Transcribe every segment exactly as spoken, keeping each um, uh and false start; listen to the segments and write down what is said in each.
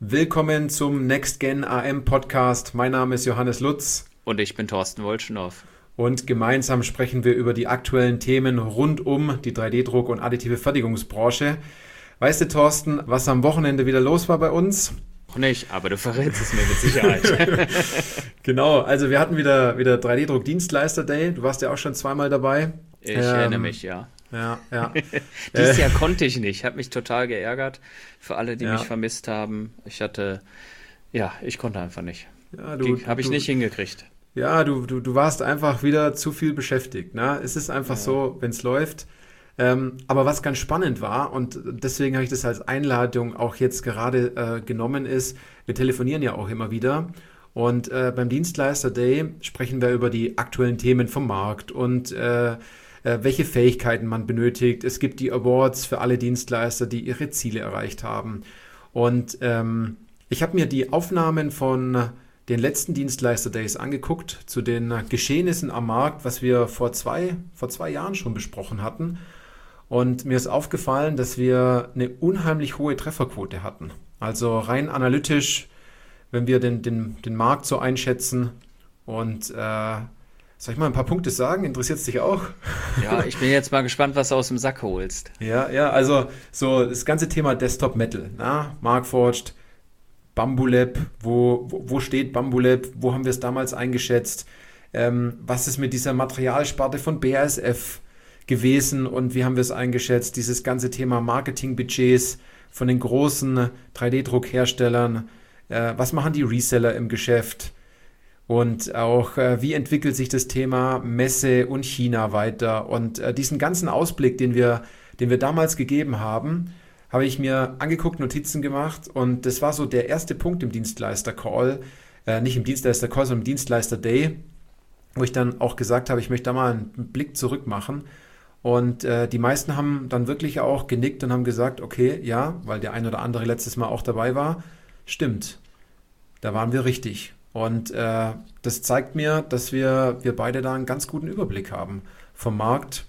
Willkommen zum NextGen A M Podcast. Mein Name ist Johannes Lutz. Und ich bin Thorsten Wolschnow. Und gemeinsam sprechen wir über die aktuellen Themen rund um die drei D-Druck- und additive Fertigungsbranche. Weißt du, Thorsten, was am Wochenende wieder los war bei uns? Noch nicht, aber du verrätst es mir mit Sicherheit. Genau, also wir hatten wieder, wieder drei D-Druck-Dienstleister Day. Du warst ja auch schon zweimal dabei. Ich ähm, erinnere mich, ja. Ja, ja. Dieses Jahr konnte ich nicht, hat mich total geärgert für alle, die Ja. mich vermisst haben. Ich hatte, ja, ich konnte einfach nicht. Ja, du, Habe ich du, nicht hingekriegt. Ja, du, du, du warst einfach wieder zu viel beschäftigt. Ne? Es ist einfach Ja. so, wenn es läuft. Ähm, aber was ganz spannend war, und deswegen habe ich das als Einladung auch jetzt gerade äh, genommen, ist, wir telefonieren ja auch immer wieder. Und äh, beim Dienstleister Day sprechen wir über die aktuellen Themen vom Markt und äh, äh, welche Fähigkeiten man benötigt. Es gibt die Awards für alle Dienstleister, die ihre Ziele erreicht haben. Und ähm, ich habe mir die Aufnahmen von den letzten Dienstleister-Days angeguckt zu den Geschehnissen am Markt, was wir vor zwei, vor zwei Jahren schon besprochen hatten. Und mir ist aufgefallen, dass wir eine unheimlich hohe Trefferquote hatten. Also rein analytisch, wenn wir den, den, den Markt so einschätzen. Und äh, soll ich mal ein paar Punkte sagen? Interessiert es dich auch? Ja, ich bin jetzt mal gespannt, was du aus dem Sack holst. Ja, ja, also so das ganze Thema Desktop Metal, na, Markforged, Bambulab, wo, wo, wo steht Bambulab, wo haben wir es damals eingeschätzt, ähm, was ist mit dieser Materialsparte von B A S F gewesen und wie haben wir es eingeschätzt, dieses ganze Thema Marketingbudgets von den großen drei D-Druckherstellern, äh, was machen die Reseller im Geschäft und auch äh, wie entwickelt sich das Thema Messe und China weiter und äh, diesen ganzen Ausblick, den wir, den wir damals gegeben haben, habe ich mir angeguckt, Notizen gemacht und das war so der erste Punkt im Dienstleister-Call, äh, nicht im Dienstleister-Call, sondern im Dienstleister-Day, wo ich dann auch gesagt habe, ich möchte da mal einen Blick zurück machen und äh, die meisten haben dann wirklich auch genickt und haben gesagt, okay, ja, weil der ein oder andere letztes Mal auch dabei war, stimmt, da waren wir richtig und äh, das zeigt mir, dass wir, wir beide da einen ganz guten Überblick haben vom Markt,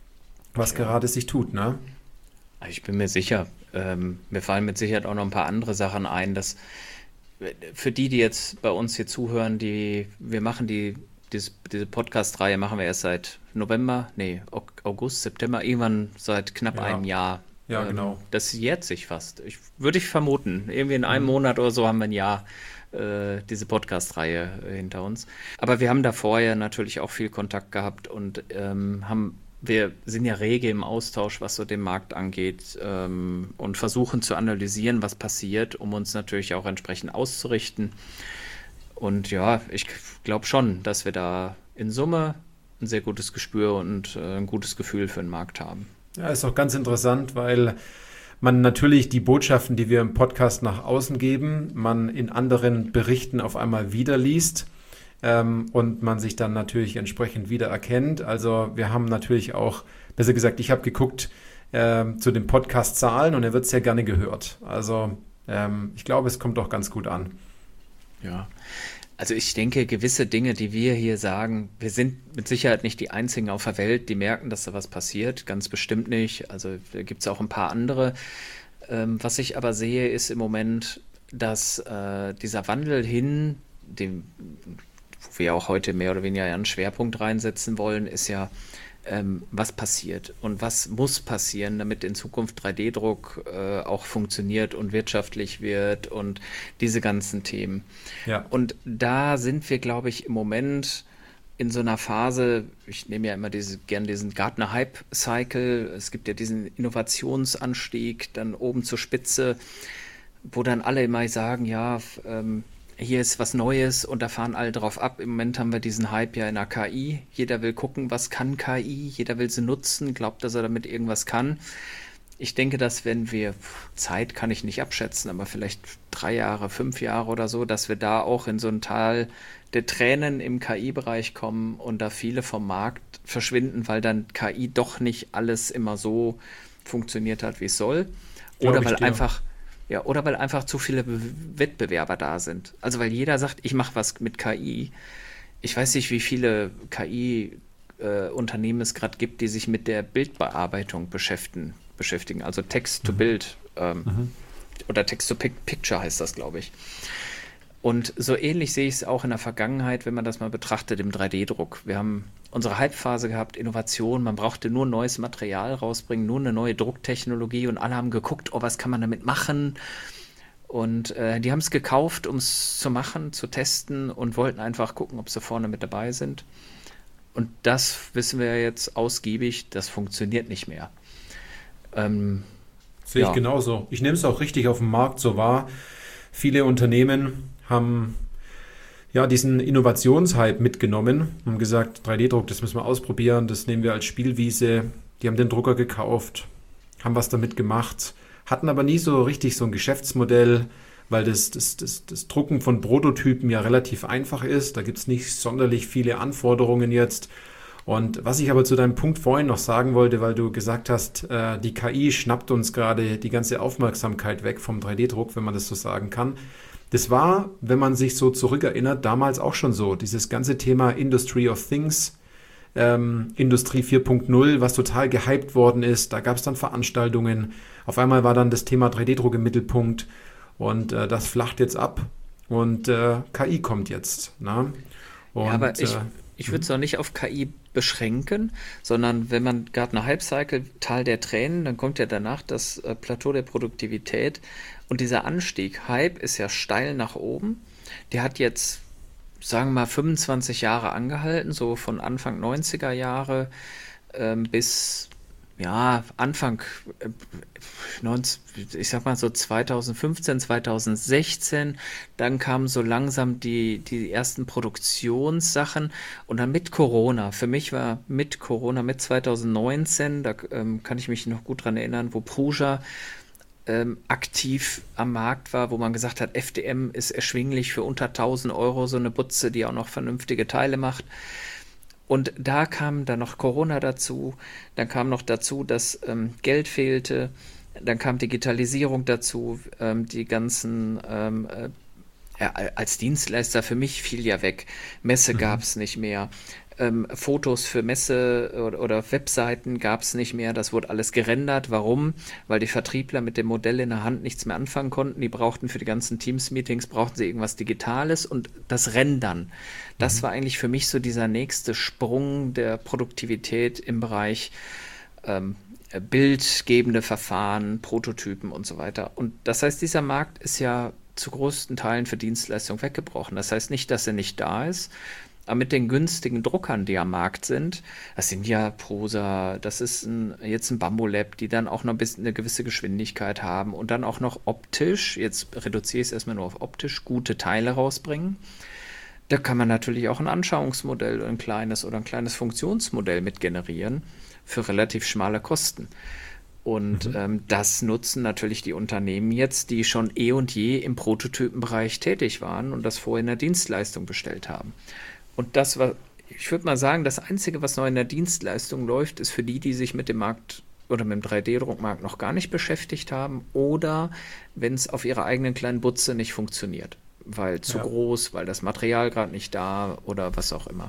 was Ja. gerade sich tut, ne? Also ich bin mir sicher, ähm, mir fallen mit Sicherheit auch noch ein paar andere Sachen ein, dass äh, für die, die jetzt bei uns hier zuhören, die wir machen die, diese, diese Podcast-Reihe machen wir erst seit November, nee, Au- August, September, irgendwann seit knapp Ja. einem Jahr. Ja, Ähm, genau. Das jährt sich fast. Ich, würde ich vermuten. Irgendwie in einem Mhm. Monat oder so haben wir ein Jahr äh, diese Podcast-Reihe äh, hinter uns. Aber wir haben da vorher natürlich auch viel Kontakt gehabt und ähm, haben wir sind ja rege im Austausch, was so den Markt angeht, ähm, und versuchen zu analysieren, was passiert, um uns natürlich auch entsprechend auszurichten. Und ja, ich glaube schon, dass wir da in Summe ein sehr gutes Gespür und äh, ein gutes Gefühl für den Markt haben. Ja, ist auch ganz interessant, weil man natürlich die Botschaften, die wir im Podcast nach außen geben, man in anderen Berichten auf einmal wieder liest ähm, und man sich dann natürlich entsprechend wieder erkennt. Also wir haben natürlich auch, besser gesagt, ich habe geguckt ähm, zu den Podcast-Zahlen und er wird sehr gerne gehört. Also ähm, ich glaube, es kommt auch ganz gut an. Ja, also ich denke, gewisse Dinge, die wir hier sagen, wir sind mit Sicherheit nicht die Einzigen auf der Welt, die merken, dass da was passiert, ganz bestimmt nicht. Also da gibt es auch ein paar andere. Ähm, was ich aber sehe, ist im Moment, dass äh, dieser Wandel hin, dem, wo wir auch heute mehr oder weniger einen Schwerpunkt reinsetzen wollen, ist ja, ähm, was passiert und was muss passieren, damit in Zukunft drei D-Druck äh, auch funktioniert und wirtschaftlich wird und diese ganzen Themen. Ja, Und da sind wir, glaube ich, im Moment in so einer Phase, ich nehme ja immer diese, gern diesen Gartner-Hype-Cycle, es gibt ja diesen Innovationsanstieg, dann oben zur Spitze, wo dann alle immer sagen, ja, f- ähm, hier ist was Neues und da fahren alle drauf ab. Im Moment haben wir diesen Hype ja in der K I. Jeder will gucken, was kann K I, jeder will sie nutzen, glaubt, dass er damit irgendwas kann. Ich denke, dass wenn wir, Zeit kann ich nicht abschätzen, aber vielleicht drei Jahre, fünf Jahre oder so, dass wir da auch in so ein Tal der Tränen im K I-Bereich kommen und da viele vom Markt verschwinden, weil dann K I doch nicht alles immer so funktioniert hat, wie es soll. Glaub Oder ich weil dir. einfach, ja, oder weil einfach zu viele Be- Wettbewerber da sind. Also weil jeder sagt, ich mache was mit K I. Ich weiß nicht, wie viele K I-Unternehmen es gerade gibt, die sich mit der Bildbearbeitung beschäftigen, beschäftigen, also Text to Bild. Ähm, Mhm. oder Text-to-Picture heißt das, glaube ich. Und so ähnlich sehe ich es auch in der Vergangenheit, wenn man das mal betrachtet im drei D-Druck. Wir haben unsere Hype-Phase gehabt, Innovation, man brauchte nur neues Material rausbringen, nur eine neue Drucktechnologie und alle haben geguckt, oh, was kann man damit machen? Und äh, die haben es gekauft, um es zu machen, zu testen und wollten einfach gucken, ob sie vorne mit dabei sind. Und das wissen wir jetzt ausgiebig, das funktioniert nicht mehr. Ähm, Sehe ich ja. genauso. Ich nehme es auch richtig auf dem Markt so wahr. Viele Unternehmen haben ja diesen Innovationshype mitgenommen und haben gesagt, drei D-Druck, das müssen wir ausprobieren, das nehmen wir als Spielwiese. Die haben den Drucker gekauft, haben was damit gemacht, hatten aber nie so richtig so ein Geschäftsmodell, weil das, das, das, das Drucken von Prototypen ja relativ einfach ist. Da gibt es nicht sonderlich viele Anforderungen jetzt. Und was ich aber zu deinem Punkt vorhin noch sagen wollte, weil du gesagt hast, äh, die K I schnappt uns gerade die ganze Aufmerksamkeit weg vom drei D-Druck, wenn man das so sagen kann. Das war, wenn man sich so zurückerinnert, damals auch schon so. Dieses ganze Thema Industry of Things, ähm, Industrie vier Punkt null, was total gehypt worden ist. Da gab es dann Veranstaltungen. Auf einmal war dann das Thema drei D-Druck im Mittelpunkt und äh, das flacht jetzt ab und äh, K I kommt jetzt. Ne? Und, ja, aber ich, äh, ich würde es auch nicht auf K I beschränken, sondern wenn man Gartner Hype Cycle, Tal der Tränen, dann kommt ja danach das äh, Plateau der Produktivität und dieser Anstieg, Hype ist ja steil nach oben, der hat jetzt, sagen wir mal, fünfundzwanzig Jahre angehalten, so von Anfang neunziger Jahre ähm, bis ja, Anfang, äh, neunzig, ich sag mal so zweitausendfünfzehn, zweitausendsechzehn, dann kamen so langsam die, die ersten Produktionssachen und dann mit Corona. Für mich war mit Corona, mit zweitausendneunzehn, da ähm, kann ich mich noch gut dran erinnern, wo Prusa ähm, aktiv am Markt war, wo man gesagt hat, F D M ist erschwinglich für unter tausend Euro, so eine Butze, die auch noch vernünftige Teile macht. Und da kam dann noch Corona dazu, dann kam noch dazu, dass ähm, Geld fehlte, dann kam Digitalisierung dazu, ähm, die ganzen, ähm, äh, ja, als Dienstleister für mich fiel ja weg, Messe Mhm. gab es nicht mehr, ähm, Fotos für Messe oder, oder Webseiten gab es nicht mehr, das wurde alles gerendert. Warum? Weil die Vertriebler mit dem Modell in der Hand nichts mehr anfangen konnten, die brauchten für die ganzen Teams-Meetings, brauchten sie irgendwas Digitales und das Rendern. Das war eigentlich für mich so dieser nächste Sprung der Produktivität im Bereich ähm, bildgebende Verfahren, Prototypen und so weiter. Und das heißt, dieser Markt ist ja zu größten Teilen für Dienstleistungen weggebrochen. Das heißt nicht, dass er nicht da ist, aber mit den günstigen Druckern, die am Markt sind, das sind ja Prusa, das ist ein, jetzt ein Bambulab, die dann auch noch ein bisschen eine gewisse Geschwindigkeit haben und dann auch noch optisch, jetzt reduziere ich es erstmal nur auf optisch, gute Teile rausbringen. Da kann man natürlich auch ein Anschauungsmodell, ein kleines oder ein kleines Funktionsmodell mit generieren für relativ schmale Kosten. Und Mhm. ähm, das nutzen natürlich die Unternehmen jetzt, die schon eh und je im Prototypenbereich tätig waren und das vorher in der Dienstleistung bestellt haben. Und das war, ich würde mal sagen, das Einzige, was noch in der Dienstleistung läuft, ist für die, die sich mit dem Markt oder mit dem drei D-Druckmarkt noch gar nicht beschäftigt haben oder wenn es auf ihrer eigenen kleinen Butze nicht funktioniert, weil zu Ja. groß, weil das Material gerade nicht da oder was auch immer.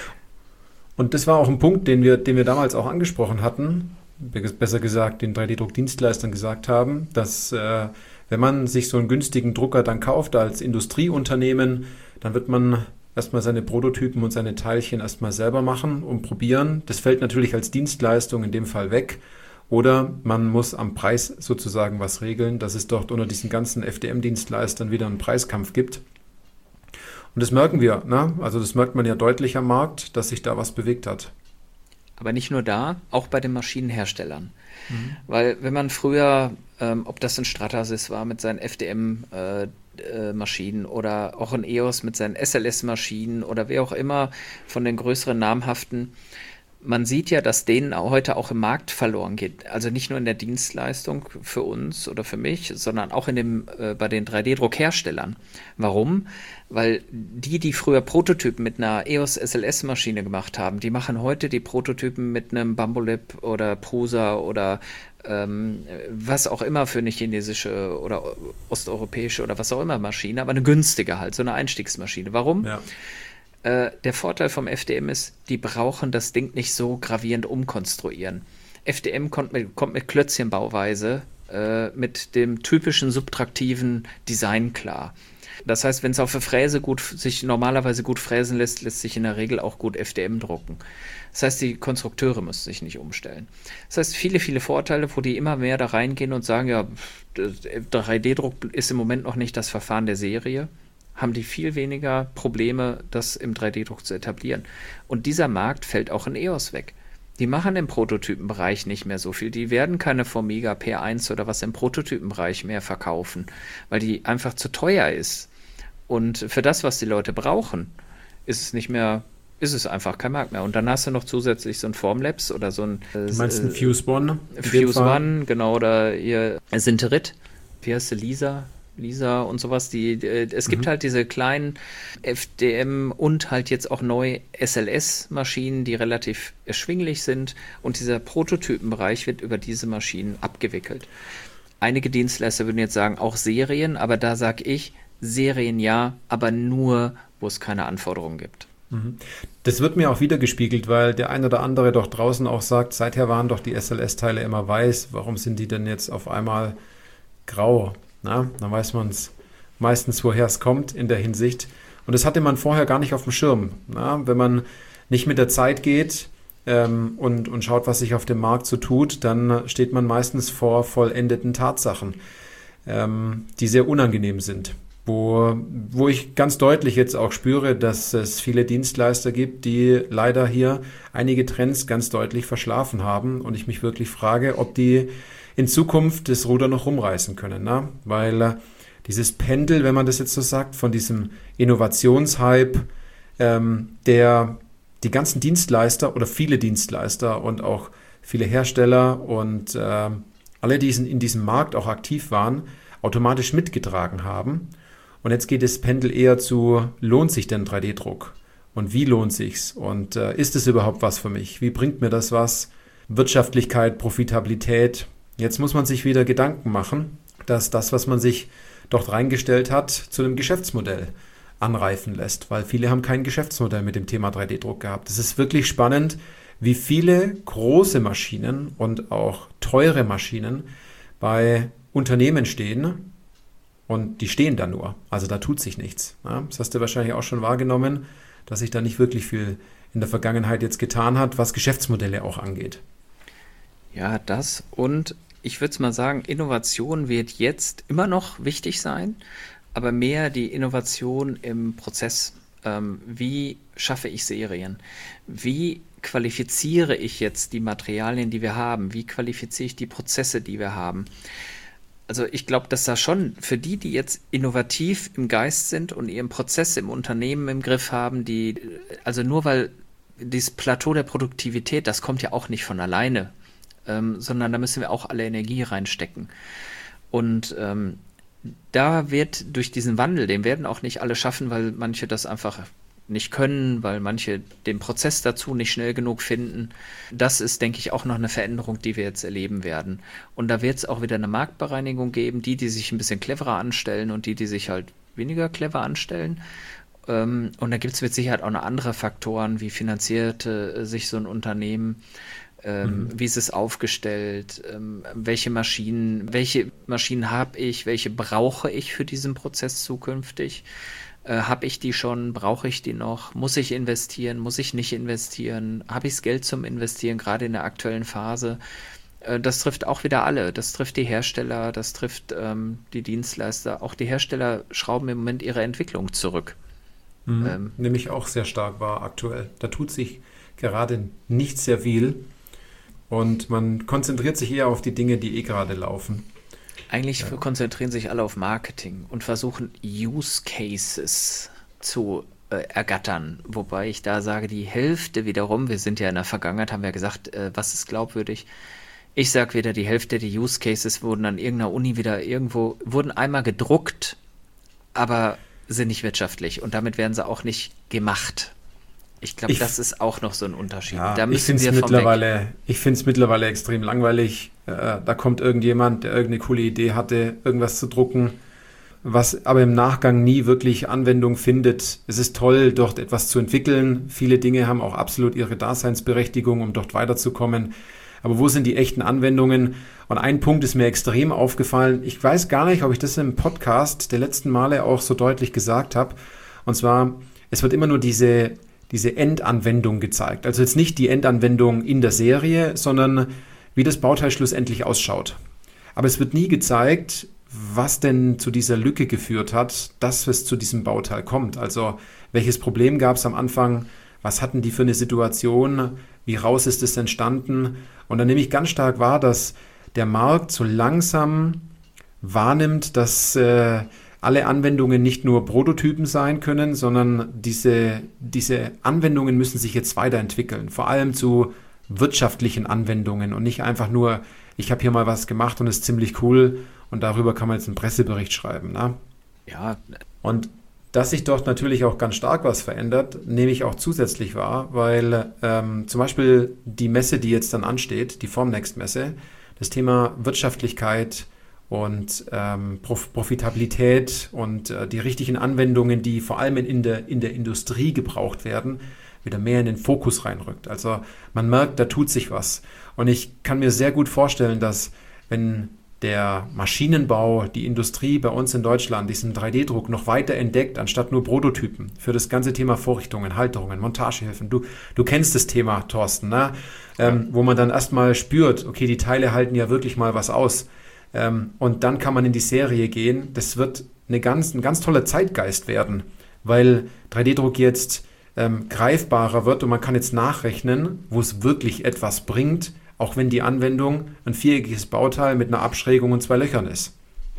Und das war auch ein Punkt, den wir, den wir damals auch angesprochen hatten, be- besser gesagt, den drei D-Druck-Dienstleistern gesagt haben, dass äh, wenn man sich so einen günstigen Drucker dann kauft als Industrieunternehmen, dann wird man erstmal seine Prototypen und seine Teilchen erstmal selber machen und probieren. Das fällt natürlich als Dienstleistung in dem Fall weg. Oder man muss am Preis sozusagen was regeln, dass es dort unter diesen ganzen F D M-Dienstleistern wieder einen Preiskampf gibt. Und das merken wir, ne? Also das merkt man ja deutlich am Markt, dass sich da was bewegt hat. Aber nicht nur da, auch bei den Maschinenherstellern. Mhm. Weil wenn man früher, ähm, ob das ein Stratasys war mit seinen F D M-Maschinen äh, äh, oder auch ein E O S mit seinen S L S-Maschinen oder wer auch immer von den größeren namhaften, man sieht ja, dass denen heute auch im Markt verloren geht. Also nicht nur in der Dienstleistung für uns oder für mich, sondern auch in dem, äh, bei den drei D-Druckherstellern. Warum? Weil die, die früher Prototypen mit einer E O S S L S-Maschine gemacht haben, die machen heute die Prototypen mit einem Bambulab oder Prusa oder ähm, was auch immer für eine chinesische oder osteuropäische oder was auch immer Maschine, aber eine günstige halt, so eine Einstiegsmaschine. Warum? Ja. Der Vorteil vom F D M ist, die brauchen das Ding nicht so gravierend umkonstruieren. F D M kommt mit, kommt mit Klötzchenbauweise äh, mit dem typischen subtraktiven Design klar. Das heißt, wenn es auf der Fräse gut, sich normalerweise gut fräsen lässt, lässt sich in der Regel auch gut F D M drucken. Das heißt, die Konstrukteure müssen sich nicht umstellen. Das heißt, viele, viele Vorteile, wo die immer mehr da reingehen und sagen, ja, drei D-Druck ist im Moment noch nicht das Verfahren der Serie, haben die viel weniger Probleme, das im drei D-Druck zu etablieren. Und dieser Markt fällt auch in E O S weg. Die machen im Prototypenbereich nicht mehr so viel. Die werden keine Formiga P eins oder was im Prototypenbereich mehr verkaufen, weil die einfach zu teuer ist. Und für das, was die Leute brauchen, ist es nicht mehr, ist es einfach kein Markt mehr. Und dann hast du noch zusätzlich so ein Formlabs oder so ein äh, Du meinst ein Fuse One? Fuse One, genau, oder ihr Sinterit. Wie heißt sie? Lisa? Lisa und sowas. Die, äh, es gibt mhm. halt diese kleinen F D M und halt jetzt auch neu S L S-Maschinen, die relativ erschwinglich sind. Und dieser Prototypenbereich wird über diese Maschinen abgewickelt. Einige Dienstleister würden jetzt sagen, auch Serien, aber da sage ich, Serien ja, aber nur, wo es keine Anforderungen gibt. Das wird mir auch wieder gespiegelt, weil der ein oder andere doch draußen auch sagt, seither waren doch die S L S-Teile immer weiß, warum sind die denn jetzt auf einmal grau? Na, dann weiß man es meistens, woher es kommt in der Hinsicht. Und das hatte man vorher gar nicht auf dem Schirm. Na, wenn man nicht mit der Zeit geht ähm, und, und schaut, was sich auf dem Markt so tut, dann steht man meistens vor vollendeten Tatsachen, ähm, die sehr unangenehm sind. Wo, wo ich ganz deutlich jetzt auch spüre, dass es viele Dienstleister gibt, die leider hier einige Trends ganz deutlich verschlafen haben und ich mich wirklich frage, ob die in Zukunft das Ruder noch rumreißen können. Ne? Weil äh, dieses Pendel, wenn man das jetzt so sagt, von diesem Innovationshype, ähm, der die ganzen Dienstleister oder viele Dienstleister und auch viele Hersteller und äh, alle, die in diesem Markt auch aktiv waren, automatisch mitgetragen haben. Und jetzt geht das Pendel eher zu, lohnt sich denn drei D-Druck? Und wie lohnt sich's? Und äh, ist es überhaupt was für mich? Wie bringt mir das was? Wirtschaftlichkeit, Profitabilität. Jetzt muss man sich wieder Gedanken machen, dass das, was man sich dort reingestellt hat, zu einem Geschäftsmodell anreifen lässt. Weil viele haben kein Geschäftsmodell mit dem Thema drei D-Druck gehabt. Es ist wirklich spannend, wie viele große Maschinen und auch teure Maschinen bei Unternehmen stehen. Und die stehen da nur. Also da tut sich nichts. Ja, das hast du wahrscheinlich auch schon wahrgenommen, dass sich da nicht wirklich viel in der Vergangenheit jetzt getan hat, was Geschäftsmodelle auch angeht. Ja, das und ich würde es mal sagen, Innovation wird jetzt immer noch wichtig sein, aber mehr die Innovation im Prozess. Ähm, wie schaffe ich Serien? Wie qualifiziere ich jetzt die Materialien, die wir haben? Wie qualifiziere ich die Prozesse, die wir haben? Also ich glaube, dass da schon für die, die jetzt innovativ im Geist sind und ihren Prozess im Unternehmen im Griff haben, die, also nur weil dieses Plateau der Produktivität, das kommt ja auch nicht von alleine, ähm, sondern da müssen wir auch alle Energie reinstecken. Und ähm, da wird durch diesen Wandel, den werden auch nicht alle schaffen, weil manche das einfach nicht können, weil manche den Prozess dazu nicht schnell genug finden. Das ist, denke ich, auch noch eine Veränderung, die wir jetzt erleben werden. Und da wird es auch wieder eine Marktbereinigung geben, die, die sich ein bisschen cleverer anstellen und die, die sich halt weniger clever anstellen. Und da gibt es mit Sicherheit auch noch andere Faktoren, wie finanziert sich so ein Unternehmen, ähm, mhm. wie ist es aufgestellt, ähm, welche Maschinen, welche Maschinen habe ich, welche brauche ich für diesen Prozess zukünftig. Äh, habe ich die schon? Brauche ich die noch? Muss ich investieren? Muss ich nicht investieren? Habe ich das Geld zum Investieren, gerade in der aktuellen Phase? Äh, das trifft auch wieder alle. Das trifft die Hersteller, das trifft ähm, die Dienstleister. Auch die Hersteller schrauben im Moment ihre Entwicklung zurück. Mhm. Ähm, Nämlich auch sehr stark wahr aktuell. Da tut sich gerade nicht sehr viel und man konzentriert sich eher auf die Dinge, die eh gerade laufen. Eigentlich ja. konzentrieren sich alle auf Marketing und versuchen Use Cases zu äh, ergattern. Wobei ich da sage, die Hälfte wiederum, wir sind ja in der Vergangenheit, haben wir gesagt, äh, was ist glaubwürdig? Ich sage wieder, die Hälfte der Use Cases wurden an irgendeiner Uni wieder irgendwo, wurden einmal gedruckt, aber sind nicht wirtschaftlich und damit werden sie auch nicht gemacht. Ich glaube, das ist auch noch so ein Unterschied. Ja, da müssen ich finde es ich finde es mittlerweile extrem langweilig. Äh, da kommt irgendjemand, der irgendeine coole Idee hatte, irgendwas zu drucken, was aber im Nachgang nie wirklich Anwendung findet. Es ist toll, dort etwas zu entwickeln. Viele Dinge haben auch absolut ihre Daseinsberechtigung, um dort weiterzukommen. aber wo sind die echten Anwendungen? Und ein Punkt ist mir extrem aufgefallen. Ich weiß gar nicht, ob ich das im Podcast der letzten Male auch so deutlich gesagt habe. Und zwar, es wird immer nur diese, diese Endanwendung gezeigt. Also jetzt nicht die Endanwendung in der Serie, sondern wie das Bauteil schlussendlich ausschaut. Aber es wird nie gezeigt, was denn zu dieser Lücke geführt hat, dass es zu diesem Bauteil kommt. Also welches Problem gab es am Anfang, was hatten die für eine Situation, wie raus ist es entstanden. Und dann nehme ich ganz stark wahr, dass der Markt so langsam wahrnimmt, dass äh, alle Anwendungen nicht nur Prototypen sein können, sondern diese, diese Anwendungen müssen sich jetzt weiterentwickeln, vor allem zu wirtschaftlichen Anwendungen und nicht einfach nur, ich habe hier mal was gemacht und ist ziemlich cool und darüber kann man jetzt einen Pressebericht schreiben. Ne? Ja. Und dass sich dort natürlich auch ganz stark was verändert, nehme ich auch zusätzlich wahr, weil ähm, zum Beispiel die Messe, die jetzt dann ansteht, die Formnext-Messe, das Thema Wirtschaftlichkeit und ähm, Prof- Profitabilität und äh, die richtigen Anwendungen, die vor allem in der, in der Industrie gebraucht werden, wieder mehr in den Fokus reinrückt. Also man merkt, da tut sich was. Und ich kann mir sehr gut vorstellen, dass wenn der Maschinenbau, die Industrie bei uns in Deutschland diesen drei D Druck noch weiter entdeckt, anstatt nur Prototypen für das ganze Thema Vorrichtungen, Halterungen, Montagehilfen. Du, du kennst das Thema, Thorsten, ne? Ähm, wo man dann erstmal spürt, okay, die Teile halten ja wirklich mal was aus. Ähm, und dann kann man in die Serie gehen. Das wird eine ganz, ein ganz toller Zeitgeist werden, weil drei D Druck jetzt ähm, greifbarer wird und man kann jetzt nachrechnen, wo es wirklich etwas bringt, auch wenn die Anwendung ein viereckiges Bauteil mit einer Abschrägung und zwei Löchern ist.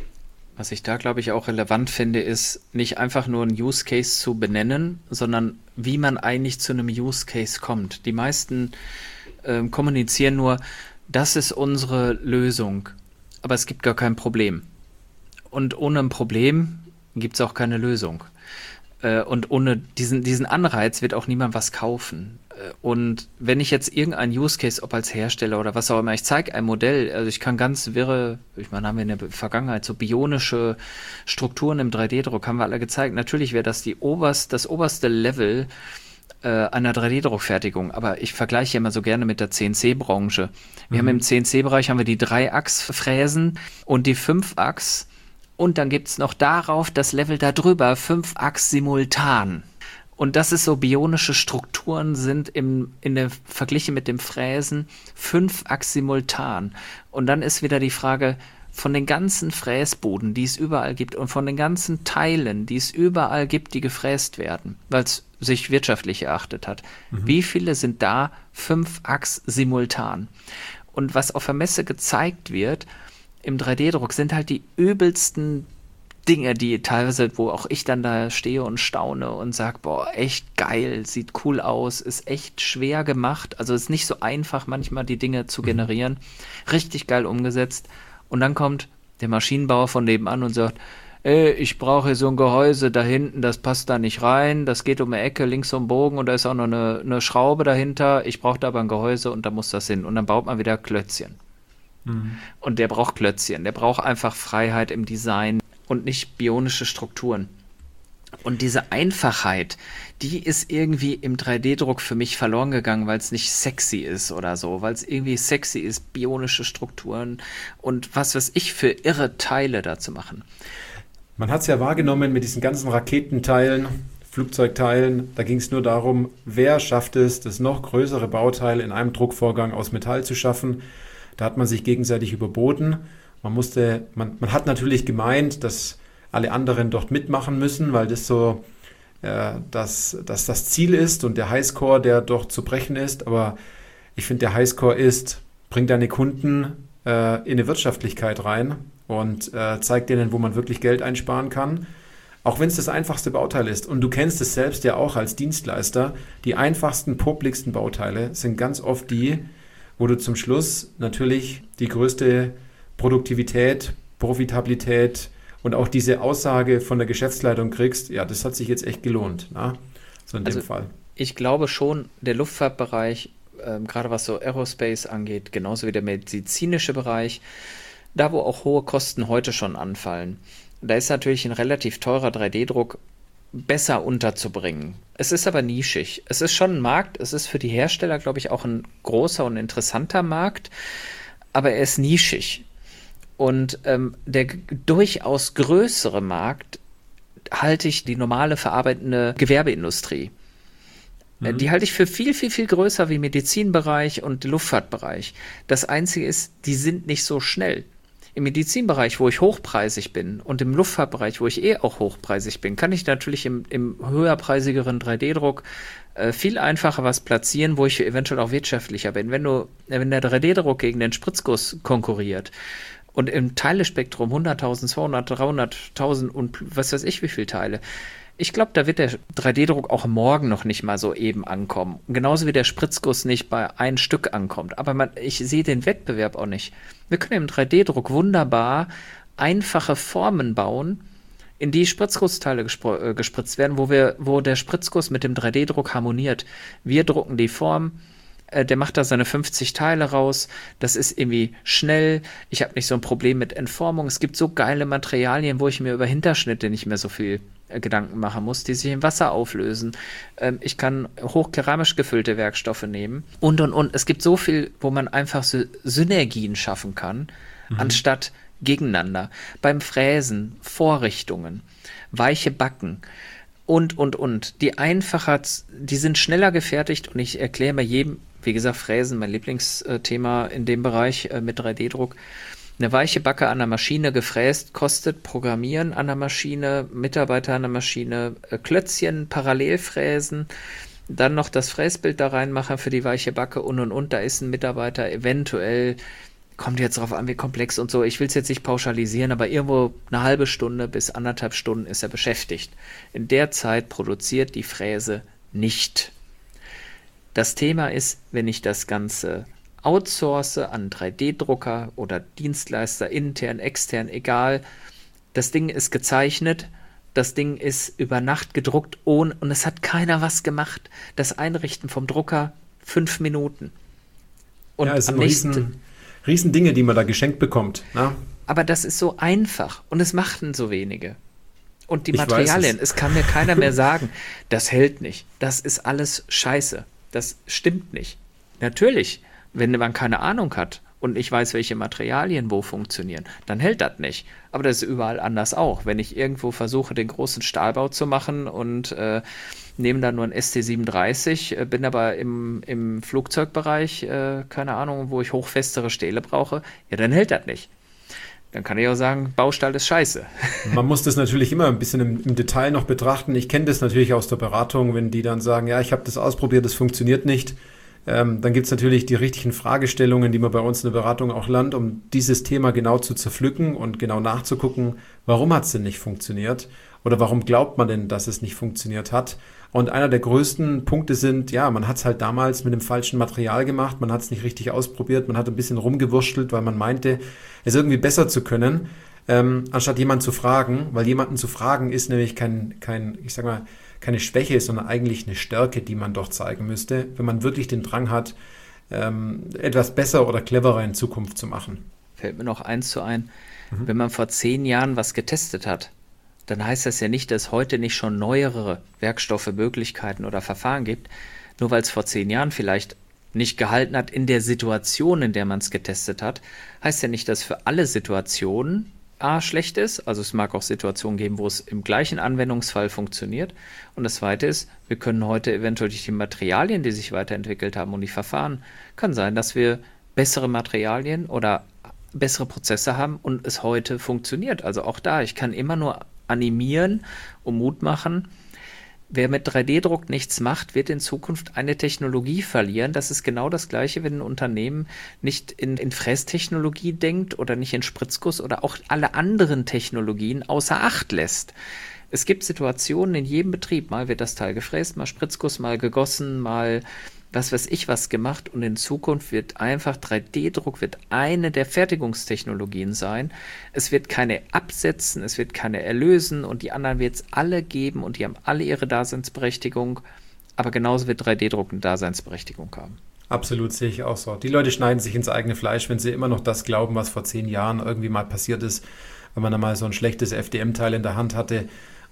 Was ich da, glaube ich, auch relevant finde, ist nicht einfach nur einen Use Case zu benennen, sondern wie man eigentlich zu einem Use Case kommt. Die meisten äh, kommunizieren nur, das ist unsere Lösung, aber es gibt gar kein Problem. Und ohne ein Problem gibt es auch keine Lösung. Äh, und ohne diesen, diesen Anreiz wird auch niemand was kaufen. Und wenn ich jetzt irgendein Use Case, ob als Hersteller oder was auch immer, ich zeige ein Modell, also ich kann ganz wirre, ich meine, haben wir in der Vergangenheit so bionische Strukturen im drei D Druck, haben wir alle gezeigt. Natürlich wäre das die oberst, das oberste Level äh, einer drei D Druckfertigung, aber ich vergleiche immer so gerne mit der C N C Branche. Wir mhm. haben im C N C Bereich haben wir die drei Achs Fräsen und die fünf Achs und dann gibt es noch darauf das Level darüber, fünf Achs simultan. Und das ist so, bionische Strukturen sind im, in der verglichen mit dem Fräsen fünf Achs simultan. Und dann ist wieder die Frage, von den ganzen Fräsboden, die es überall gibt und von den ganzen Teilen, die es überall gibt, die gefräst werden, weil es sich wirtschaftlich erachtet hat, mhm. wie viele sind da fünf Achs simultan? Und was auf der Messe gezeigt wird im drei D Druck, sind halt die übelsten Dinge, die teilweise, wo auch ich dann da stehe und staune und sage, boah, echt geil, sieht cool aus, ist echt schwer gemacht, also ist nicht so einfach manchmal die Dinge zu generieren, richtig geil umgesetzt und dann kommt der Maschinenbauer von nebenan und sagt, ey, ich brauche hier so ein Gehäuse da hinten, das passt da nicht rein, das geht um eine Ecke, links um den Bogen und da ist auch noch eine, eine Schraube dahinter, ich brauche da aber ein Gehäuse und da muss das hin und dann baut man wieder Klötzchen. Mhm. Und der braucht Klötzchen, der braucht einfach Freiheit im Design und nicht bionische Strukturen. Und diese Einfachheit, die ist irgendwie im drei D Druck für mich verloren gegangen, weil es nicht sexy ist oder so, weil es irgendwie sexy ist, bionische Strukturen und was weiß ich für irre Teile da zu machen. Man hat es ja wahrgenommen mit diesen ganzen Raketenteilen, Flugzeugteilen, da ging es nur darum, wer schafft es, das noch größere Bauteil in einem Druckvorgang aus Metall zu schaffen. Da hat man sich gegenseitig überboten. Man musste, man, man hat natürlich gemeint, dass alle anderen dort mitmachen müssen, weil das so äh, dass, dass das Ziel ist und der Highscore, der dort zu brechen ist. Aber ich finde, der Highscore ist, bring deine Kunden äh, in eine Wirtschaftlichkeit rein und äh, zeig denen, wo man wirklich Geld einsparen kann. Auch wenn es das einfachste Bauteil ist. Und du kennst es selbst ja auch als Dienstleister. Die einfachsten, publiksten Bauteile sind ganz oft die, wo du zum Schluss natürlich die größte Produktivität, Profitabilität und auch diese Aussage von der Geschäftsleitung kriegst, ja, das hat sich jetzt echt gelohnt, na? So in also dem Fall. Ich glaube schon, der Luftfahrtbereich, ähm, gerade was so Aerospace angeht, genauso wie der medizinische Bereich, da wo auch hohe Kosten heute schon anfallen, da ist natürlich ein relativ teurer drei D Druck besser unterzubringen. Es ist aber nischig. Es ist schon ein Markt, es ist für die Hersteller, glaube ich, auch ein großer und interessanter Markt, aber er ist nischig. Und ähm, der g- durchaus größere Markt halte ich die normale verarbeitende Gewerbeindustrie. Äh, Die halte ich für viel, viel, viel größer wie Medizinbereich und Luftfahrtbereich. Das Einzige ist, die sind nicht so schnell. Im Medizinbereich, wo ich hochpreisig bin, und im Luftfahrtbereich, wo ich eh auch hochpreisig bin, kann ich natürlich im, im höherpreisigeren drei D-Druck äh, viel einfacher was platzieren, wo ich eventuell auch wirtschaftlicher bin. Wenn du, äh, wenn der drei D-Druck gegen den Spritzguss konkurriert und im Teilespektrum hunderttausend, zweihundert, dreihunderttausend und was weiß ich wie viele Teile, ich glaube, da wird der drei D-Druck auch morgen noch nicht mal so eben ankommen. Genauso wie der Spritzguss nicht bei ein Stück ankommt. Aber man, ich sehe den Wettbewerb auch nicht. Wir können im drei D-Druck wunderbar einfache Formen bauen, in die Spritzgussteile gespr- äh, gespritzt werden, wo, wir, wo der Spritzguss mit dem drei D-Druck harmoniert. Wir drucken die Form, äh, der macht da seine fünfzig Teile raus. Das ist irgendwie schnell. Ich habe nicht so ein Problem mit Entformung. Es gibt so geile Materialien, wo ich mir über Hinterschnitte nicht mehr so viel äh, Gedanken machen muss, die sich im Wasser auflösen. Ähm, ich kann hochkeramisch gefüllte Werkstoffe nehmen und, und, und. Es gibt so viel, wo man einfach Sy- Synergien schaffen kann, anstatt gegeneinander. Beim Fräsen, Vorrichtungen, weiche Backen und, und, und. Die einfacher, die sind schneller gefertigt und ich erkläre mir jedem, wie gesagt, Fräsen, mein Lieblingsthema in dem Bereich äh, mit drei D-Druck. Eine weiche Backe an der Maschine gefräst kostet Programmieren an der Maschine, Mitarbeiter an der Maschine, äh, Klötzchen parallel fräsen, dann noch das Fräsbild da reinmachen für die weiche Backe und und und. Da ist ein Mitarbeiter eventuell, kommt jetzt drauf an, wie komplex und so. Ich will es jetzt nicht pauschalisieren, aber irgendwo eine halbe Stunde bis anderthalb Stunden ist er beschäftigt. In der Zeit produziert die Fräse nicht. Das Thema ist, wenn ich das Ganze outsource an drei D-Drucker oder Dienstleister, intern, extern, egal. Das Ding ist gezeichnet, das Ding ist über Nacht gedruckt ohne, und es hat keiner was gemacht. Das Einrichten vom Drucker, fünf Minuten. Und Ja, es am sind nächsten, riesen, riesen Dinge, die man da geschenkt bekommt. Ne? aber das ist so einfach und es machten so wenige. Und die Ich weiß Materialien, es. es kann mir keiner mehr sagen, das hält nicht, das ist alles scheiße, das stimmt nicht. Natürlich, wenn man keine Ahnung hat und ich weiß, welche Materialien wo funktionieren, dann hält das nicht. Aber das ist überall anders auch. Wenn ich irgendwo versuche, den großen Stahlbau zu machen und äh, nehme dann nur ein S T siebenunddreißig, äh, bin aber im, im Flugzeugbereich, äh, keine Ahnung, wo ich hochfestere Stähle brauche, ja, dann hält das nicht. Dann kann ich auch sagen, Baustahl ist scheiße. Man muss das natürlich immer ein bisschen im, im Detail noch betrachten. Ich kenne das natürlich aus der Beratung, wenn die dann sagen, ja, ich habe das ausprobiert, das funktioniert nicht. Ähm, dann gibt es natürlich die richtigen Fragestellungen, die man bei uns in der Beratung auch lernt, um dieses Thema genau zu zerpflücken und genau nachzugucken, warum hat es denn nicht funktioniert oder warum glaubt man denn, dass es nicht funktioniert hat. Und einer der größten Punkte sind, ja, man hat es halt damals mit dem falschen Material gemacht, man hat es nicht richtig ausprobiert, man hat ein bisschen rumgewurschtelt, weil man meinte, es irgendwie besser zu können, ähm, anstatt jemanden zu fragen, weil jemanden zu fragen ist nämlich kein, kein, ich sag mal, keine Schwäche, sondern eigentlich eine Stärke, die man doch zeigen müsste, wenn man wirklich den Drang hat, ähm, etwas besser oder cleverer in Zukunft zu machen. Fällt mir noch eins zu ein, mhm. wenn man vor zehn Jahren was getestet hat, dann heißt das ja nicht, dass heute nicht schon neuere Werkstoffe, Möglichkeiten oder Verfahren gibt, nur weil es vor zehn Jahren vielleicht nicht gehalten hat in der Situation, in der man es getestet hat, heißt ja nicht, dass für alle Situationen A, schlecht ist. Also es mag auch Situationen geben, wo es im gleichen Anwendungsfall funktioniert. Und das Zweite ist, wir können heute eventuell durch die Materialien, die sich weiterentwickelt haben und die Verfahren, kann sein, dass wir bessere Materialien oder bessere Prozesse haben und es heute funktioniert. Also auch da, ich kann immer nur animieren und Mut machen. Wer mit drei D-Druck nichts macht, wird in Zukunft eine Technologie verlieren. Das ist genau das Gleiche, wenn ein Unternehmen nicht in, in Frästechnologie denkt oder nicht in Spritzguss oder auch alle anderen Technologien außer Acht lässt. Es gibt Situationen in jedem Betrieb, mal wird das Teil gefräst, mal Spritzguss, mal gegossen, mal was weiß ich was gemacht und in Zukunft wird einfach drei D-Druck wird eine der Fertigungstechnologien sein. Es wird keine absetzen, es wird keine erlösen und die anderen wird es alle geben und die haben alle ihre Daseinsberechtigung, aber genauso wird drei D-Druck eine Daseinsberechtigung haben. Absolut, sehe ich auch so. Die Leute schneiden sich ins eigene Fleisch, wenn sie immer noch das glauben, was vor zehn Jahren irgendwie mal passiert ist, wenn man da mal so ein schlechtes F D M-Teil in der Hand hatte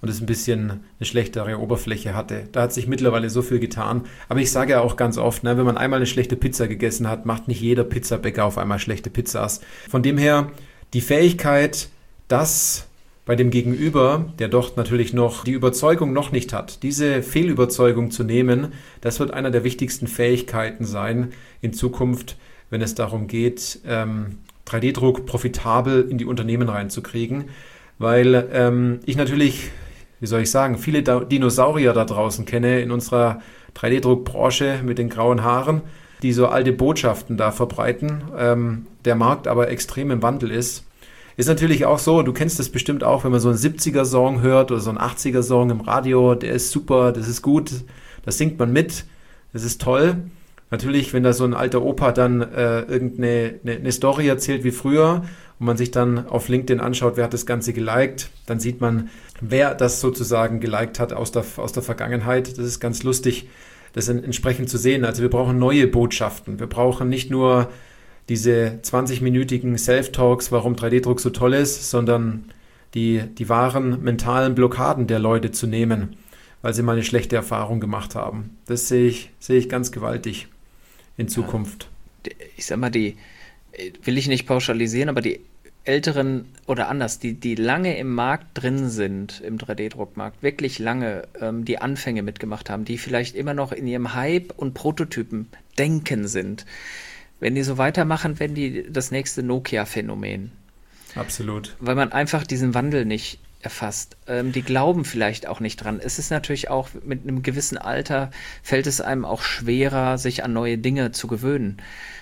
und es ein bisschen eine schlechtere Oberfläche hatte. Da hat sich mittlerweile so viel getan. Aber ich sage ja auch ganz oft, ne, wenn man einmal eine schlechte Pizza gegessen hat, macht nicht jeder Pizzabäcker auf einmal schlechte Pizzas. Von dem her die Fähigkeit, dass bei dem Gegenüber, der doch natürlich noch die Überzeugung noch nicht hat, diese Fehlüberzeugung zu nehmen, das wird einer der wichtigsten Fähigkeiten sein in Zukunft, wenn es darum geht, ähm, drei D Druck profitabel in die Unternehmen reinzukriegen, weil ähm, ich natürlich, wie soll ich sagen, viele da- Dinosaurier da draußen kenne in unserer drei D Druck Branche mit den grauen Haaren, die so alte Botschaften da verbreiten, ähm, der Markt aber extrem im Wandel ist. Ist natürlich auch so, du kennst das bestimmt auch, wenn man so einen siebziger-Song hört oder so einen achtziger-Song im Radio, der ist super, das ist gut, das singt man mit, das ist toll. Natürlich, wenn da so ein alter Opa dann äh, irgendeine eine, eine Story erzählt wie früher und man sich dann auf LinkedIn anschaut, wer hat das Ganze geliked, dann sieht man, wer das sozusagen geliked hat aus der, aus der Vergangenheit. Das ist ganz lustig, das entsprechend zu sehen. Also wir brauchen neue Botschaften. Wir brauchen nicht nur diese zwanzig-minütigen Self-Talks, warum drei D Druck so toll ist, sondern die, die wahren mentalen Blockaden der Leute zu nehmen, weil sie mal eine schlechte Erfahrung gemacht haben. Das sehe ich, sehe ich ganz gewaltig in Zukunft. Ich sag mal, die will ich nicht pauschalisieren, aber die Älteren oder anders, die, die lange im Markt drin sind, im drei D Druckmarkt, wirklich lange ähm, die Anfänge mitgemacht haben, die vielleicht immer noch in ihrem Hype und Prototypen denken sind. Wenn die so weitermachen, werden die das nächste Nokia-Phänomen. Absolut. Weil man einfach diesen Wandel nicht erfasst. Ähm, die glauben vielleicht auch nicht dran. Es ist natürlich auch mit einem gewissen Alter, fällt es einem auch schwerer, sich an neue Dinge zu gewöhnen.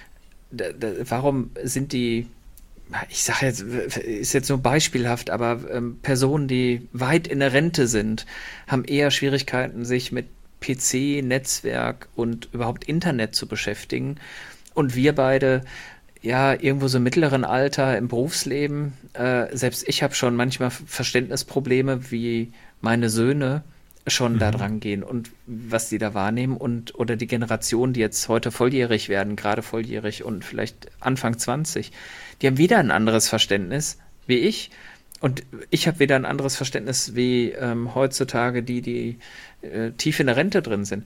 Da, da, warum sind die, ich sage jetzt, ist jetzt nur beispielhaft, aber ähm, Personen, die weit in der Rente sind, haben eher Schwierigkeiten, sich mit P C, Netzwerk und überhaupt Internet zu beschäftigen. Und wir beide, ja, irgendwo so im mittleren Alter im Berufsleben, äh, selbst ich habe schon manchmal Verständnisprobleme, wie meine Söhne schon mhm. da dran gehen und was die da wahrnehmen und oder die Generation, die jetzt heute volljährig werden, gerade volljährig und vielleicht Anfang zwanzig, die haben wieder ein anderes Verständnis wie ich. Und ich habe wieder ein anderes Verständnis wie ähm, heutzutage die, die äh, tief in der Rente drin sind.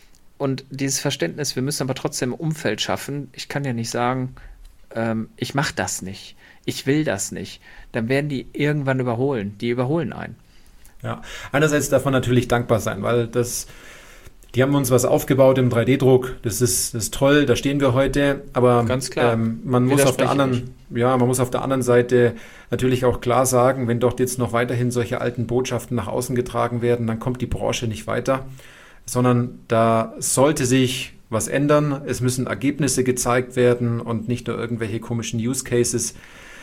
Und dieses Verständnis, wir müssen aber trotzdem ein Umfeld schaffen. Ich kann ja nicht sagen, ähm, ich mache das nicht, ich will das nicht. Dann werden die irgendwann überholen. Die überholen einen. Ja, einerseits darf man natürlich dankbar sein, weil das, die haben uns was aufgebaut im drei D Druck. Das ist, das ist toll, da stehen wir heute. Aber ganz klar. Ähm, man muss auf der anderen, ja, man muss auf der anderen Seite natürlich auch klar sagen, wenn dort jetzt noch weiterhin solche alten Botschaften nach außen getragen werden, dann kommt die Branche nicht weiter. Sondern da sollte sich was ändern. Es müssen Ergebnisse gezeigt werden und nicht nur irgendwelche komischen Use Cases.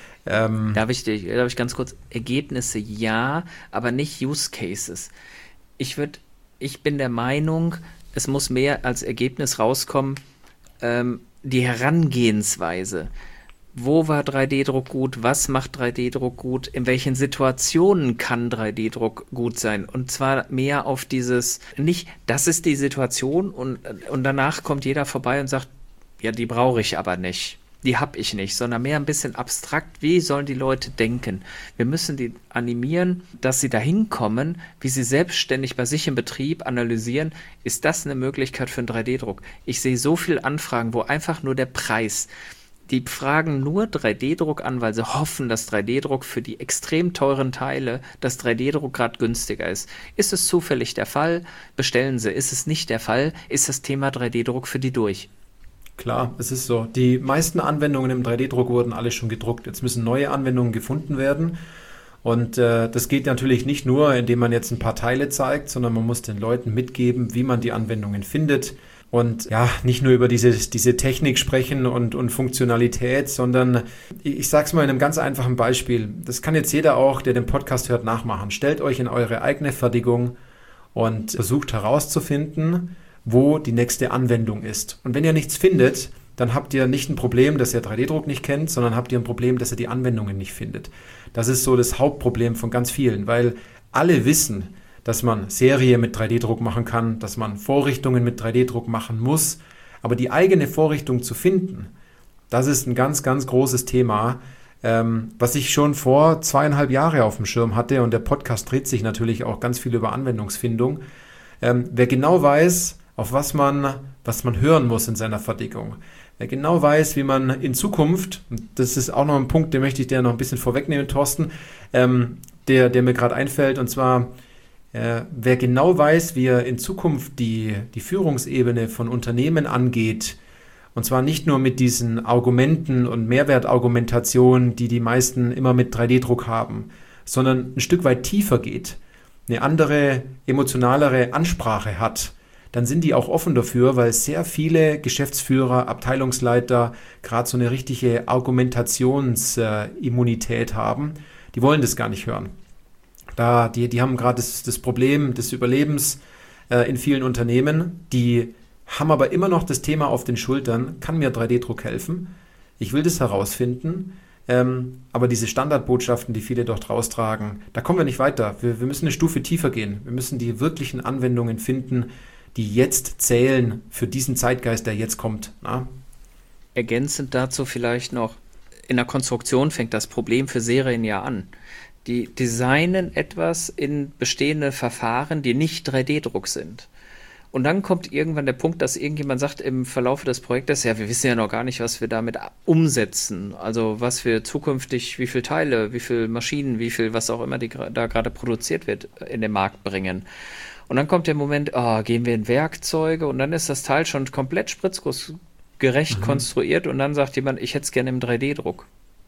Ähm darf ich, darf ich ganz kurz, Ergebnisse ja, aber nicht Use Cases. Ich würd, ich bin der Meinung, es muss mehr als Ergebnis rauskommen, ähm, die Herangehensweise. Wo war drei D Druck gut? Was macht drei D Druck gut? In welchen Situationen kann drei D Druck gut sein? Und zwar mehr auf dieses, nicht, das ist die Situation und, und danach kommt jeder vorbei und sagt, ja, die brauche ich aber nicht. Die habe ich nicht, sondern mehr ein bisschen abstrakt, wie sollen die Leute denken? Wir müssen die animieren, dass sie dahin kommen, wie sie selbstständig bei sich im Betrieb analysieren, ist das eine Möglichkeit für einen drei D Druck? Ich sehe so viele Anfragen, wo einfach nur der Preis, die fragen nur drei D Druck an, weil sie hoffen, dass drei D Druck für die extrem teuren Teile, dass drei D Druck gerade günstiger ist. Ist es zufällig der Fall? Bestellen sie. Ist es nicht der Fall? Ist das Thema drei D Druck für die durch? Klar, es ist so. Die meisten Anwendungen im drei D Druck wurden alle schon gedruckt. Jetzt müssen neue Anwendungen gefunden werden. Und äh, das geht natürlich nicht nur, indem man jetzt ein paar Teile zeigt, sondern man muss den Leuten mitgeben, wie man die Anwendungen findet. Und ja, nicht nur über diese, diese Technik sprechen und, und Funktionalität, sondern ich sage es mal in einem ganz einfachen Beispiel. Das kann jetzt jeder auch, der den Podcast hört, nachmachen. Stellt euch in eure eigene Fertigung und versucht herauszufinden, wo die nächste Anwendung ist. Und wenn ihr nichts findet, dann habt ihr nicht ein Problem, dass ihr drei D Druck nicht kennt, sondern habt ihr ein Problem, dass ihr die Anwendungen nicht findet. Das ist so das Hauptproblem von ganz vielen, weil alle wissen, dass man Serie mit drei D Druck machen kann, dass man Vorrichtungen mit drei D Druck machen muss. Aber die eigene Vorrichtung zu finden, das ist ein ganz, ganz großes Thema, Ähm, was ich schon vor zweieinhalb Jahren auf dem Schirm hatte, und der Podcast dreht sich natürlich auch ganz viel über Anwendungsfindung. Ähm, wer genau weiß, auf was man, was man hören muss in seiner Fertigung, wer genau weiß, wie man in Zukunft, und das ist auch noch ein Punkt, den möchte ich dir noch ein bisschen vorwegnehmen, Thorsten, ähm, der, der mir gerade einfällt, und zwar, äh, wer genau weiß, wie er in Zukunft die, die Führungsebene von Unternehmen angeht, und zwar nicht nur mit diesen Argumenten und Mehrwertargumentationen, die die meisten immer mit drei D Druck haben, sondern ein Stück weit tiefer geht, eine andere, emotionalere Ansprache hat, dann sind die auch offen dafür, weil sehr viele Geschäftsführer, Abteilungsleiter gerade so eine richtige Argumentationsimmunität haben. Die wollen das gar nicht hören. Da, die, die haben gerade das, das Problem des Überlebens äh, in vielen Unternehmen, die haben aber immer noch das Thema auf den Schultern, kann mir drei D Druck helfen? Ich will das herausfinden, ähm, aber diese Standardbotschaften, die viele dort raustragen, da kommen wir nicht weiter. Wir, wir müssen eine Stufe tiefer gehen. Wir müssen die wirklichen Anwendungen finden, die jetzt zählen für diesen Zeitgeist, der jetzt kommt. Na? Ergänzend dazu vielleicht noch, in der Konstruktion fängt das Problem für Serien ja an. Die designen etwas in bestehende Verfahren, die nicht drei D Druck sind. Und dann kommt irgendwann der Punkt, dass irgendjemand sagt im Verlauf des Projektes, ja, wir wissen ja noch gar nicht, was wir damit umsetzen. Also was wir zukünftig, wie viele Teile, wie viele Maschinen, wie viel, was auch immer die, da gerade produziert wird, in den Markt bringen. Und dann kommt der Moment, oh, gehen wir in Werkzeuge, und dann ist das Teil schon komplett spritzgussgerecht mhm. konstruiert, und dann sagt jemand, ich hätte es gerne im drei D Druck.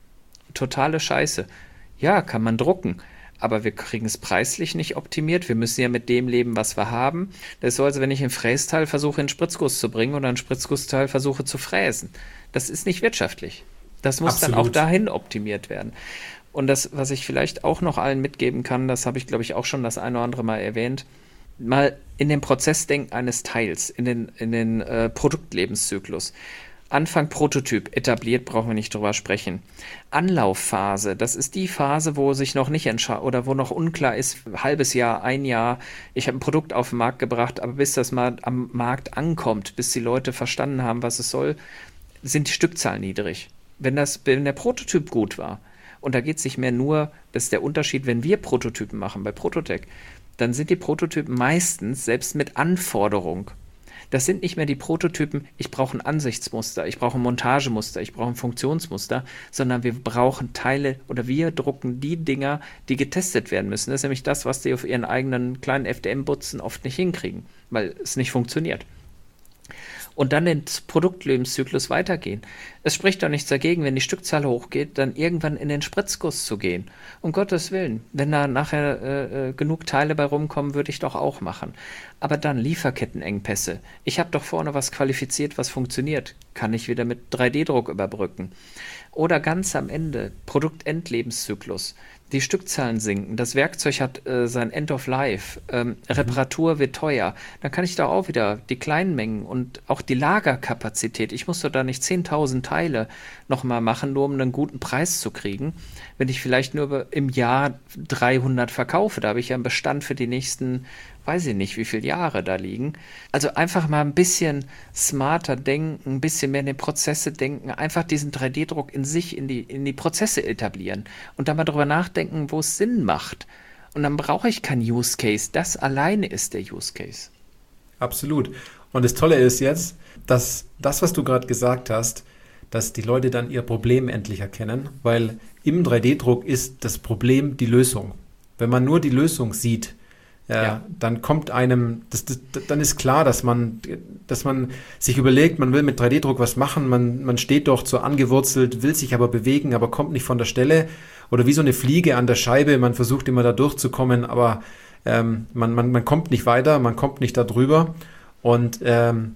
Totale Scheiße. Ja, kann man drucken. Aber wir kriegen es preislich nicht optimiert. Wir müssen ja mit dem leben, was wir haben. Das ist so, als wenn ich ein Frästeil versuche, in Spritzguss zu bringen oder ein Spritzgussteil versuche zu fräsen. Das ist nicht wirtschaftlich. Das muss Absolut. Dann auch dahin optimiert werden. Und das, was ich vielleicht auch noch allen mitgeben kann, das habe ich, glaube ich, auch schon das ein oder andere Mal erwähnt, mal in den Prozessdenken eines Teils, in den, in den äh, Produktlebenszyklus. Anfang Prototyp etabliert, brauchen wir nicht drüber sprechen. Anlaufphase, das ist die Phase, wo sich noch nicht entscheidet oder wo noch unklar ist, halbes Jahr, ein Jahr, ich habe ein Produkt auf den Markt gebracht, aber bis das mal am Markt ankommt, bis die Leute verstanden haben, was es soll, sind die Stückzahlen niedrig. Wenn, das, wenn der Prototyp gut war, und da geht es nicht mehr nur, das ist der Unterschied, wenn wir Prototypen machen bei Prototech, dann sind die Prototypen meistens selbst mit Anforderung. Das sind nicht mehr die Prototypen, ich brauche ein Ansichtsmuster, ich brauche ein Montagemuster, ich brauche ein Funktionsmuster, sondern wir brauchen Teile oder wir drucken die Dinger, die getestet werden müssen. Das ist nämlich das, was die auf ihren eigenen kleinen F D M-Butzen oft nicht hinkriegen, weil es nicht funktioniert. Und dann den Produktlebenszyklus weitergehen. Es spricht doch nichts dagegen, wenn die Stückzahl hochgeht, dann irgendwann in den Spritzguss zu gehen. Um Gottes Willen, wenn da nachher äh, genug Teile bei rumkommen, würde ich doch auch machen. Aber dann Lieferkettenengpässe. Ich habe doch vorne was qualifiziert, was funktioniert. Kann ich wieder mit drei D Druck überbrücken. Oder ganz am Ende, Produktendlebenszyklus. Die Stückzahlen sinken, das Werkzeug hat äh, sein End of Life, ähm, Reparatur wird teuer, dann kann ich da auch wieder die kleinen Mengen und auch die Lagerkapazität, ich muss doch da nicht zehntausend Teile nochmal machen, nur um einen guten Preis zu kriegen, wenn ich vielleicht nur im Jahr dreihundert verkaufe, da habe ich ja einen Bestand für die nächsten, weiß ich nicht, wie viele Jahre da liegen. Also einfach mal ein bisschen smarter denken, ein bisschen mehr in die Prozesse denken, einfach diesen drei D Druck in sich, in die, in die Prozesse etablieren und dann mal drüber nachdenken, wo es Sinn macht. Und dann brauche ich keinen Use Case. Das alleine ist der Use Case. Absolut. Und das Tolle ist jetzt, dass das, was du gerade gesagt hast, dass die Leute dann ihr Problem endlich erkennen, weil im drei D Druck ist das Problem die Lösung. Wenn man nur die Lösung sieht, Ja, ja. dann kommt einem, das, das, dann ist klar, dass man, dass man sich überlegt, man will mit drei D Druck was machen, man, man steht dort so angewurzelt, will sich aber bewegen, aber kommt nicht von der Stelle oder wie so eine Fliege an der Scheibe, man versucht immer da durchzukommen, aber ähm, man, man, man kommt nicht weiter, man kommt nicht da drüber. Und ähm,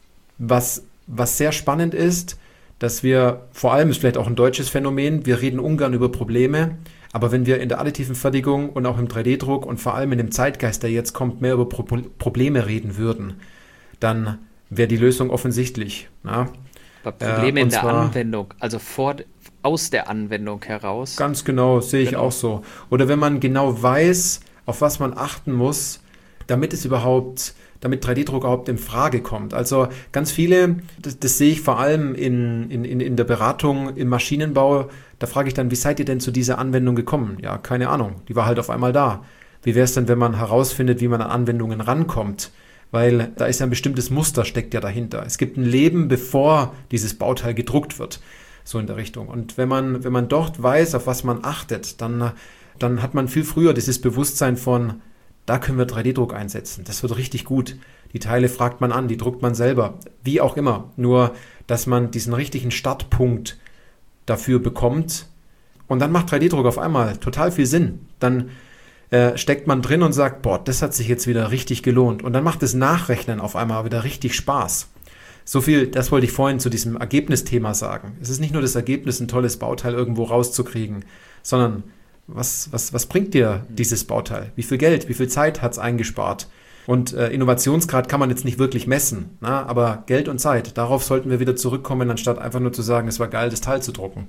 was, was sehr spannend ist, dass wir, vor allem ist vielleicht auch ein deutsches Phänomen, wir reden ungern über Probleme, aber wenn wir in der additiven Fertigung und auch im drei D Druck und vor allem in dem Zeitgeist, der jetzt kommt, mehr über Pro- Probleme reden würden, dann wäre die Lösung offensichtlich. Na? Aber Probleme äh, in der Anwendung, also vor, aus der Anwendung heraus. Ganz genau, sehe ich genau. auch so. Oder wenn man genau weiß, auf was man achten muss, damit es überhaupt, damit drei D Druck überhaupt in Frage kommt. Also ganz viele, das, das sehe ich vor allem in, in, in der Beratung, im Maschinenbau, Da frage ich dann, wie seid ihr denn zu dieser Anwendung gekommen? Ja, keine Ahnung, die war halt auf einmal da. Wie wäre es denn, wenn man herausfindet, wie man an Anwendungen rankommt? Weil da ist ja ein bestimmtes Muster, steckt ja dahinter. Es gibt ein Leben, bevor dieses Bauteil gedruckt wird, so in der Richtung. Und wenn man, wenn man dort weiß, auf was man achtet, dann, dann hat man viel früher dieses Bewusstsein von, da können wir drei D Druck einsetzen. Das wird richtig gut. Die Teile fragt man an, die druckt man selber, wie auch immer. Nur, dass man diesen richtigen Startpunkt dafür bekommt und dann macht drei D Druck auf einmal total viel Sinn. Dann äh, steckt man drin und sagt, boah, das hat sich jetzt wieder richtig gelohnt. Und dann macht das Nachrechnen auf einmal wieder richtig Spaß. So viel, das wollte ich vorhin zu diesem Ergebnisthema sagen. Es ist nicht nur das Ergebnis, ein tolles Bauteil irgendwo rauszukriegen, sondern was, was, was bringt dir dieses Bauteil? Wie viel Geld, wie viel Zeit hat es eingespart? Und äh, Innovationsgrad kann man jetzt nicht wirklich messen, na? Aber Geld und Zeit, darauf sollten wir wieder zurückkommen, anstatt einfach nur zu sagen, es war geil, das Teil zu drucken.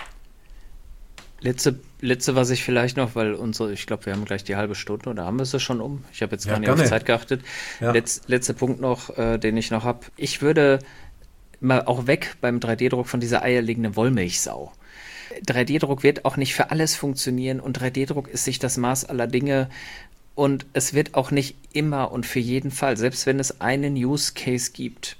Letzte, letzte, was ich vielleicht noch, weil unsere, ich glaube, wir haben gleich die halbe Stunde oder haben wir es schon um? Ich habe jetzt gar ja, nicht gerne. auf Zeit geachtet. Ja. Letz, letzter Punkt noch, äh, den ich noch habe. Ich würde mal auch weg beim drei D Druck von dieser eierlegenden Wollmilchsau. drei D Druck wird auch nicht für alles funktionieren und drei D Druck ist nicht das Maß aller Dinge und es wird auch nicht immer und für jeden Fall, selbst wenn es einen Use Case gibt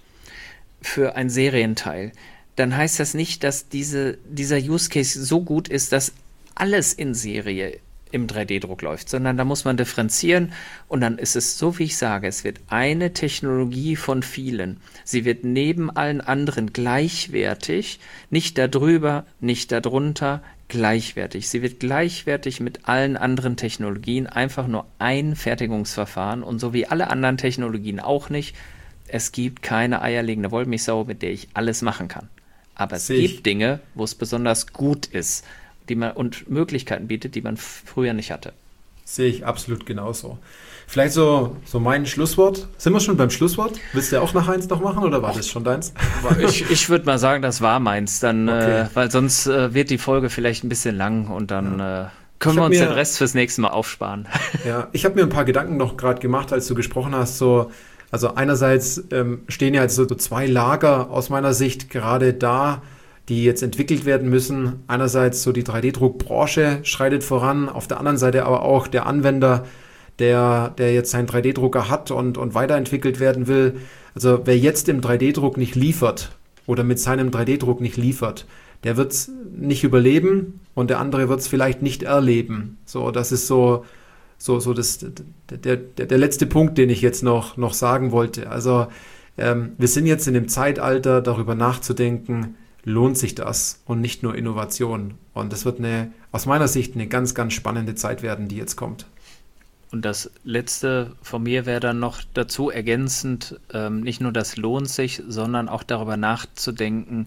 für ein Serienteil, dann heißt das nicht, dass diese, dieser Use Case so gut ist, dass alles in Serie im drei D Druck läuft, sondern da muss man differenzieren und dann ist es so, wie ich sage, es wird eine Technologie von vielen. Sie wird neben allen anderen gleichwertig, nicht darüber, nicht darunter, gleichwertig. Sie wird gleichwertig mit allen anderen Technologien, einfach nur ein Fertigungsverfahren und so wie alle anderen Technologien auch nicht. Es gibt keine eierlegende Wollmilchsau, mit der ich alles machen kann. Aber es Sehe ich. gibt Dinge, wo es besonders gut ist, die man und Möglichkeiten bietet, die man früher nicht hatte. Sehe ich absolut genauso. Vielleicht so, so mein Schlusswort. Sind wir schon beim Schlusswort? Willst du ja auch noch eins noch machen oder war das schon deins? Ich, ich würde mal sagen, das war meins, dann, Okay. äh, weil sonst äh, wird die Folge vielleicht ein bisschen lang und dann äh, können Ich wir hab uns mir- den Rest fürs nächste Mal aufsparen. Ja, ich habe mir ein paar Gedanken noch gerade gemacht, als du gesprochen hast. So, also einerseits ähm, stehen ja jetzt so zwei Lager aus meiner Sicht gerade da, die jetzt entwickelt werden müssen. Einerseits so die drei D Druck-Branche schreitet voran, auf der anderen Seite aber auch der Anwender, der, der jetzt seinen drei D Drucker hat und, und weiterentwickelt werden will. Also wer jetzt im drei D Druck nicht liefert oder mit seinem drei D Druck nicht liefert, der wird es nicht überleben und der andere wird es vielleicht nicht erleben. So, das ist so, so, so das, der, der, der letzte Punkt, den ich jetzt noch, noch sagen wollte. Also ähm, wir sind jetzt in dem Zeitalter, darüber nachzudenken, lohnt sich das und nicht nur Innovation. Und das wird eine, aus meiner Sicht eine ganz, ganz spannende Zeit werden, die jetzt kommt. Und das Letzte von mir wäre dann noch dazu ergänzend, ähm, nicht nur das lohnt sich, sondern auch darüber nachzudenken,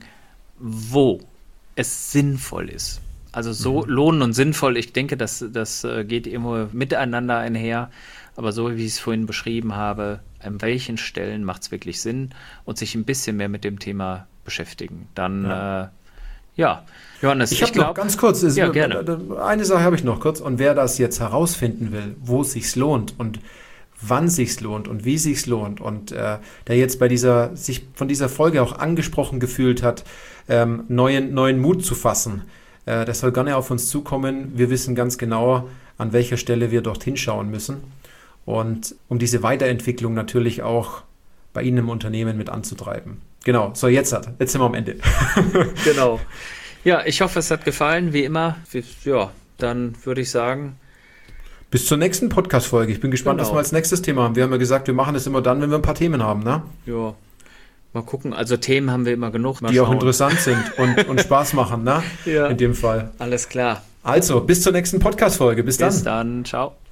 wo es sinnvoll ist. Also so Mhm. lohnen und sinnvoll, ich denke, das, das äh, geht immer miteinander einher, aber so wie ich es vorhin beschrieben habe, an welchen Stellen macht es wirklich Sinn und sich ein bisschen mehr mit dem Thema beschäftigen. Dann, ja, äh, ja. Johannes, Ich ich, habe noch glaube, ganz kurz, ist, Ja, gerne. eine Sache habe ich noch kurz. Und wer das jetzt herausfinden will, wo es sich lohnt und wann sich's lohnt und wie sich's lohnt und äh, der jetzt bei dieser sich von dieser Folge auch angesprochen gefühlt hat, ähm, neuen neuen Mut zu fassen, äh, der soll gerne auf uns zukommen. Wir wissen ganz genau, an welcher Stelle wir dort hinschauen müssen und um diese Weiterentwicklung natürlich auch bei Ihnen im Unternehmen mit anzutreiben. Genau. So jetzt hat jetzt sind wir am Ende. Genau. Ja, ich hoffe, es hat gefallen, wie immer. Wir- Ja, dann würde ich sagen, Bis zur nächsten Podcast-Folge. Ich bin gespannt, Genau. was wir als nächstes Thema haben. Wir haben ja gesagt, wir machen es immer dann, wenn wir ein paar Themen haben, ne? ja, mal gucken. Also Themen haben wir immer genug. Mal Die auch schauen. interessant sind und, und Spaß machen, ne? Ja. In dem Fall. Alles klar. Also, bis zur nächsten Podcast-Folge. Bis dann. Bis dann. Ciao.